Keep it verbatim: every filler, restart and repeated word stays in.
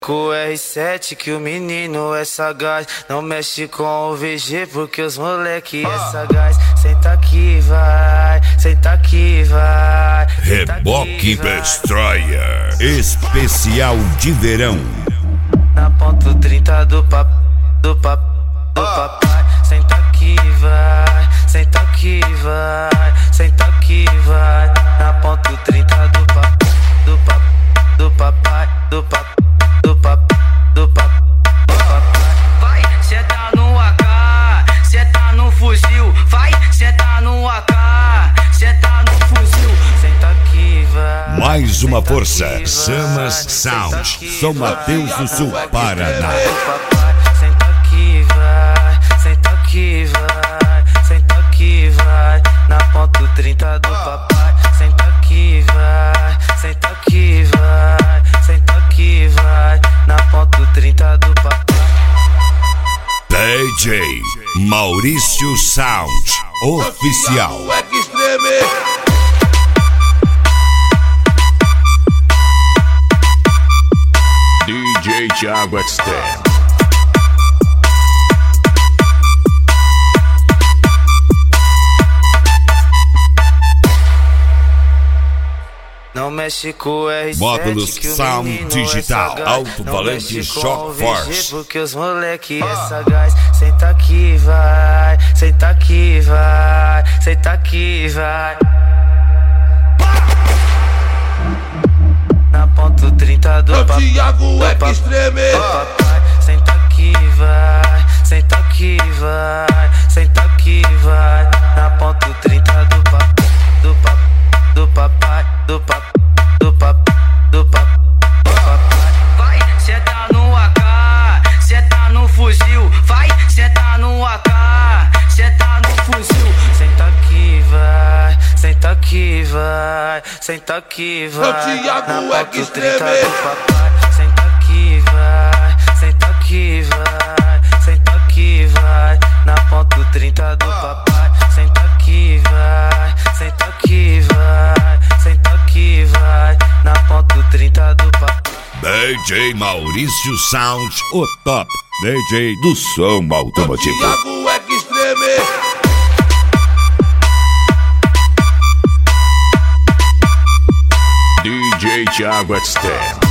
Com o R sete que o menino é sagaz. Não mexe com o V G porque os moleque é sagaz. Senta aqui, vai, senta aqui, vai. Reboque Destroyer especial de verão. Na ponto trinta do pap, do pap, do papai. Senta aqui, vai, senta aqui, vai. Senta aqui, vai. Na ponto trinta do pap, do pap, do papai, do pap. Do papo, do papo, do papai. Vai, cê tá no A K, cê tá no fuzil. Vai, cê tá no A K, cê tá no fuzil. Senta aqui, vai. Mais uma força, Samas Sound, São Mateus do Sul, Paraná. Senta aqui, vai, senta aqui, vai. Senta aqui, vai. Na ponto trinta do papai. Senta aqui, vai, senta aqui, vai. Senta aqui, vai. Na ponto trinta do papai. D J Maurício Sound Oficial. D J Thiago Extreme. Não mexe com o R sete. Módulos que o Sound menino Digital, é alto Não valente mexe com Shock o V G Force. porque os moleque é sagaz. Senta aqui, vai, senta aqui, vai. Senta aqui, vai. Na ponto trinta do papai. Thiago Extreme. Senta aqui, vai, senta aqui, vai. Senta aqui, vai. Na ponto trinta do papai. Do papai, do papai, do papai, do papai, do papai, do papai. Vai, cê tá no A K, cê tá no fuzil. Vai, cê tá no A K, cê tá no fuzil. Senta aqui, vai, senta aqui, vai. Senta aqui, vai. Thiago Na ponto Extreme. trinta do papai. Senta aqui, vai, senta aqui, vai. Senta aqui, vai. Na ponto trinta do papai. Senta aqui, vai, senta aqui, vai. Senta aqui, vai. Na ponto trinta do papai. D J Maurício Sound, o top D J do som automotivo. Thiago Extreme. D J Thiago Extreme.